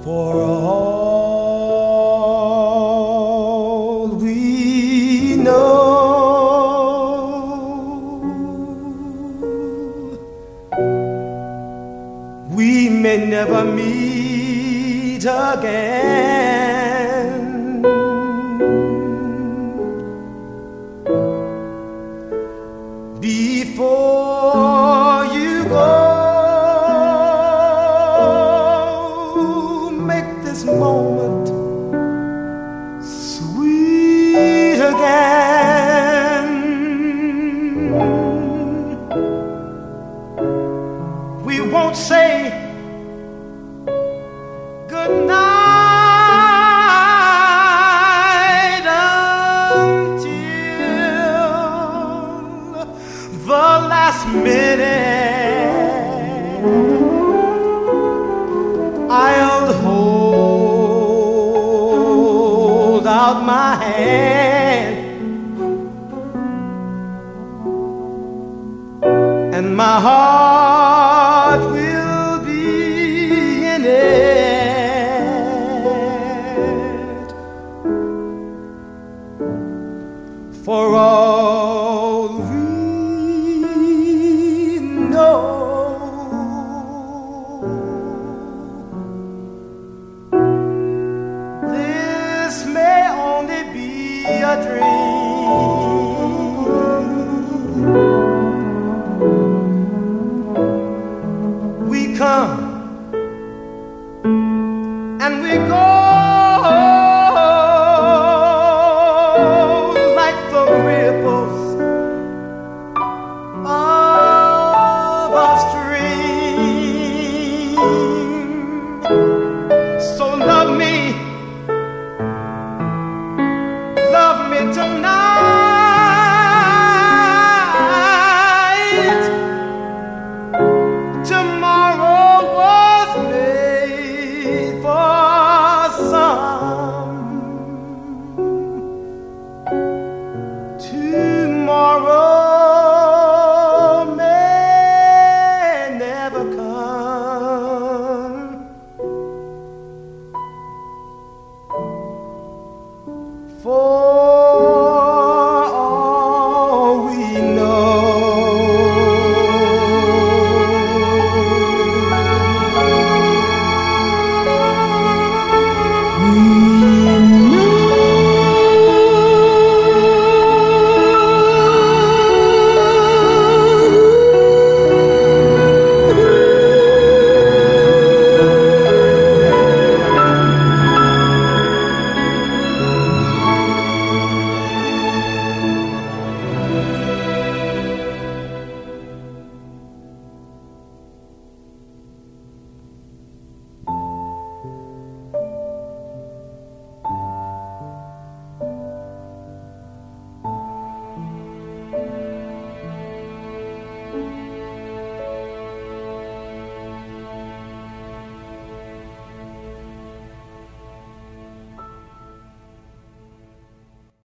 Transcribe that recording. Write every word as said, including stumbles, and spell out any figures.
For all we know, we may never meet again. Before you go, moment sweet again. We won't say good night until the last minute. I'll hold out my hand, and my heart will be in it. For all we know, a dream. We come and we go.